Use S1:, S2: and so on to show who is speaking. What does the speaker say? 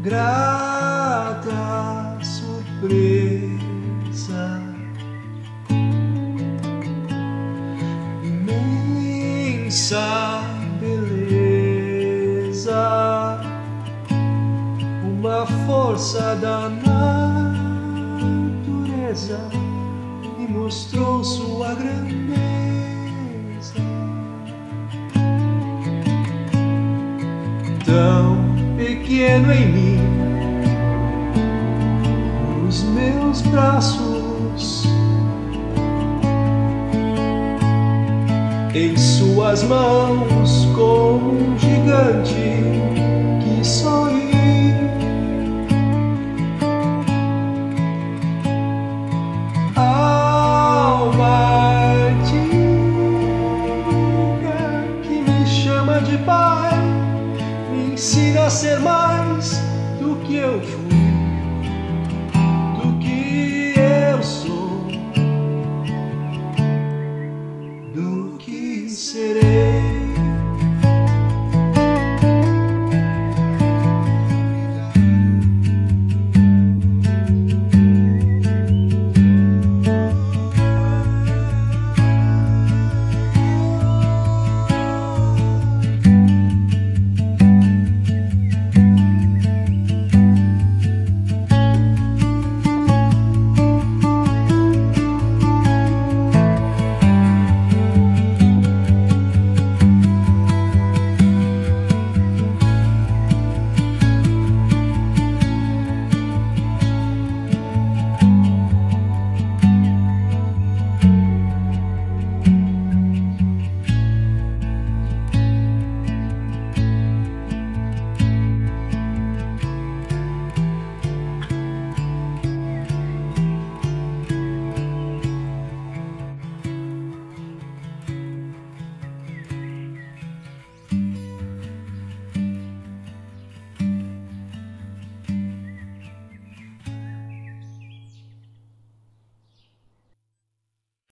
S1: grata surpresa, imensa beleza, uma força da natureza me mostrou sua grandeza. Tão pequeno em mim, nos meus braços, em suas mãos, como um gigante que sorri. Alma antiga que me chama de pai, me ensina a ser mais do que eu fui.